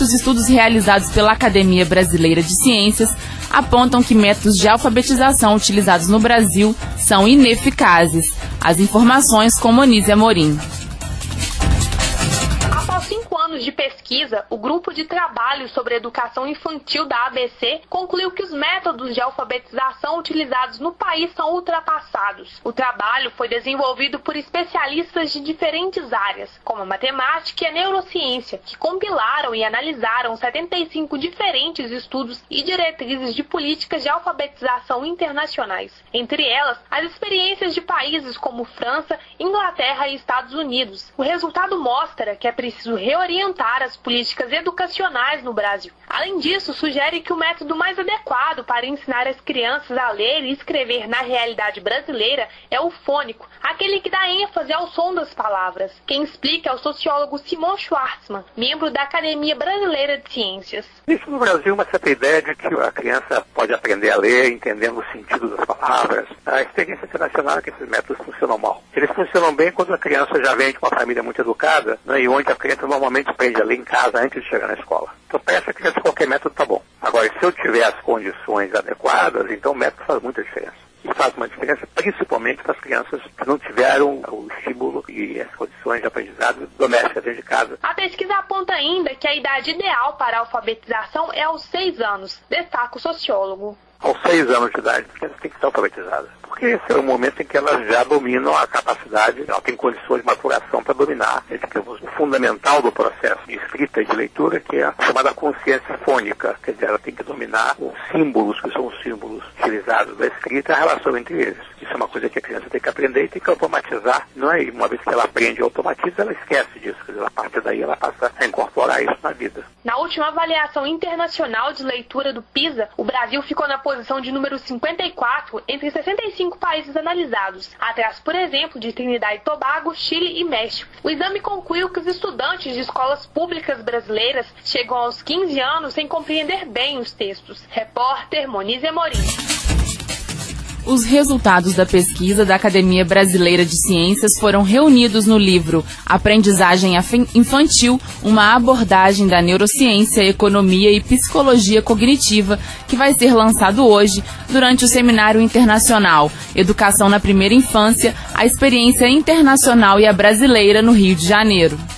os estudos realizados pela Academia Brasileira de Ciências apontam que métodos de alfabetização utilizados no Brasil são ineficazes. As informações com Monize Amorim. Após 5 anos de pesquisa, o Grupo de Trabalho sobre Educação Infantil da ABC concluiu que os métodos de alfabetização utilizados no país são ultrapassados. O trabalho foi desenvolvido por especialistas de diferentes áreas, como a matemática e a neurociência, que compilaram e analisaram 75 diferentes estudos e diretrizes de políticas de alfabetização internacionais. Entre elas, as experiências de países como França, Inglaterra e Estados Unidos. O resultado mostra que é preciso reorientar as políticas educacionais no Brasil. Além disso, sugere que o método mais adequado para ensinar as crianças a ler e escrever na realidade brasileira é o fônico, aquele que dá ênfase ao som das palavras. Quem explica é o sociólogo Simon Schwartzman, membro da Academia Brasileira de Ciências. Existe no Brasil uma certa ideia de que a criança pode aprender a ler entendendo o sentido das palavras. A experiência internacional é que esses métodos funcionam mal. Eles funcionam bem quando a criança já vem de uma família muito educada, né, e onde a criança normalmente aprende a ler em casa antes de chegar na escola. Então, para essa criança, qualquer método está bom. Agora, se eu tiver as condições adequadas, então o método faz muita diferença. E faz uma diferença principalmente para as crianças que não tiveram o estímulo e as condições de aprendizado domésticas dentro de casa. A pesquisa aponta ainda que a idade ideal para a alfabetização é aos 6 anos, destaca o sociólogo. Aos 6 anos de idade, a criança tem que estar alfabetizada. Porque esse é o momento em que elas já dominam a capacidade, ela tem condições de maturação para dominar, digamos, o fundamental do processo de escrita e de leitura, que é a chamada consciência fônica. Quer dizer, ela tem que dominar os símbolos, que são os símbolos utilizados da escrita, e a relação entre eles. Isso é uma coisa que a criança tem que aprender e tem que automatizar. Não é? Uma vez que ela aprende e automatiza, ela esquece disso. Quer dizer, a partir daí ela passa a incorporar isso na vida. Na última avaliação internacional de leitura do PISA, o Brasil ficou na posição de número 54 entre 65 países analisados, atrás, por exemplo, de Trinidad e Tobago, Chile e México. O exame concluiu que os estudantes de escolas públicas brasileiras chegam aos 15 anos sem compreender bem os textos. Repórter Monize Amorim. Os resultados da pesquisa da Academia Brasileira de Ciências foram reunidos no livro Aprendizagem Infantil, uma abordagem da neurociência, economia e psicologia cognitiva, que vai ser lançado hoje durante o Seminário Internacional Educação na Primeira Infância, a experiência internacional e a brasileira no Rio de Janeiro.